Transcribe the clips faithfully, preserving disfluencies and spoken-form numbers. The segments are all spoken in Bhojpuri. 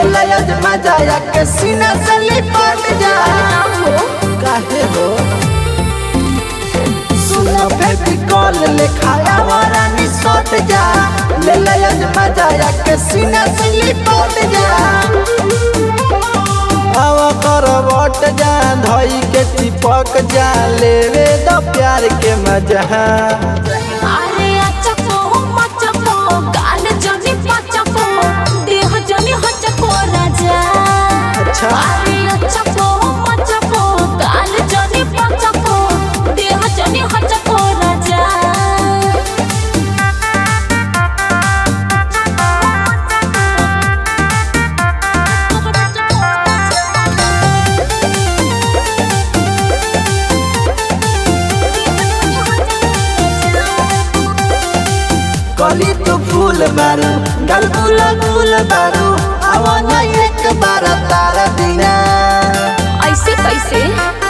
ले आज मजा या के सीना से लिपट जा काहे हो सुनो फेविकॉल लेखाया वाला नि सट जा ले ले आज मजा या के सीना से लिपट जा हवा करवट जा धई के चिपक जा लेवे द प्यार के मजा अरे अचको मचको गाल जनी पचको देह जनी हचको राजा अच्छा अरे अचको मचको गाल जनी पचको देह जनी हचको राजा कली तो फूल बारू गल गुल गुल बारू आवाना एक बार तारा बिना ऐसे कैसे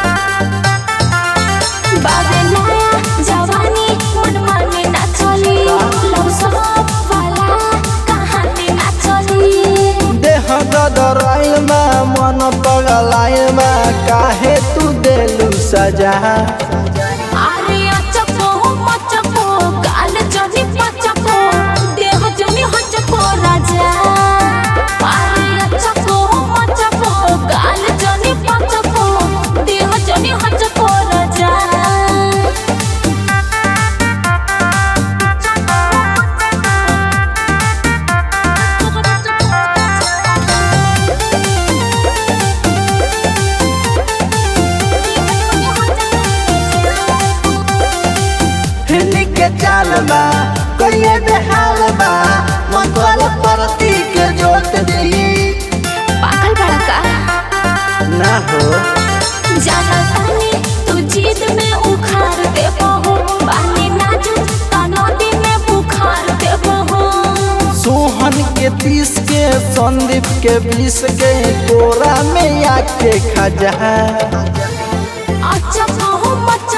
बाबे नया जवानी मन माने ना चली लव सब वाला कहानी ना चली देह गदराइल मा मन पगलाइल मा काहे तू देलू सजा अरे अचको मचको गाल जनी पचको देह जनी हचको राजा अरे अचको मचको गाल जनी पचको देह जनी हचको राजा हिन्नी के चाल बा कहिए बेहाल बा मन तोल परती के जोत दी पागल बड़ा का ना हो जाना तानी तू जीत में उखाड़ दे बहो पानी नाजुक नदी में बुखार दे बहो सोहन के तीस के संदीप के बीस के कोरा में आके खजा अच्छा कहो मच